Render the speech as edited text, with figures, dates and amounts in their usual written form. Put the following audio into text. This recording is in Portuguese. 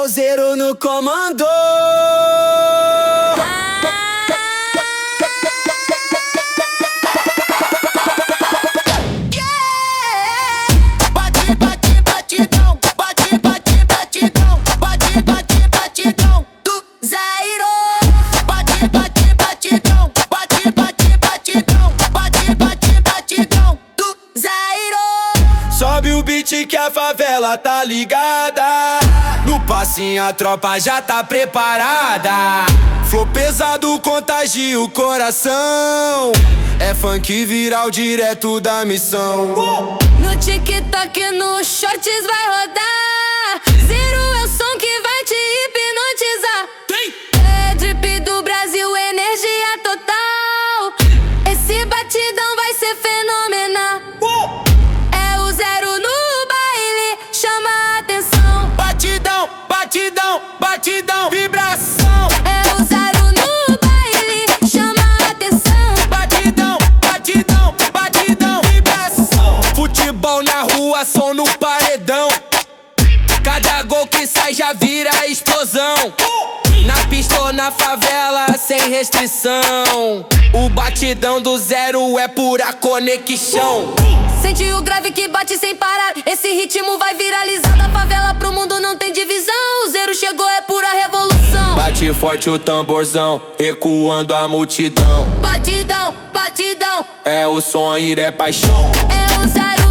o Zero no comando. Bate, bate, batidão. Bate, bate, batidão. Bate, bate, batidão do Zero. Bate, bate, batidão. Bate, bate, batidão. Bate, bate, batidão do Zero. Sobe o beat que a favela tá ligada. No passinho a tropa já tá preparada. Flow pesado contagia o coração. É funk viral direto da missão. No TikTok, no shorts vai rodar. Zero é o som que vai te hipnotizar. É drip do Brasil, energia total. Esse batidão vai ser fenomenal. É o Zero no baile, chama a atenção. Batidão, batidão, batidão, vibração. É o Zero no baile, chama a atenção. Batidão, batidão, batidão, vibração. Futebol na rua, som no paredão. Cada gol que sai já vira explosão. Na pista ou na favela, sem restrição. O batidão do Zero é pura conexão. Sente o grave que bate sem parar. Esse ritmo vai viralizar. Da favela pro mundo não tem divisão. O Zero chegou, é pura revolução. Bate forte o tamborzão, ecoando a multidão. Batidão, batidão. É o som e é paixão. É o Zero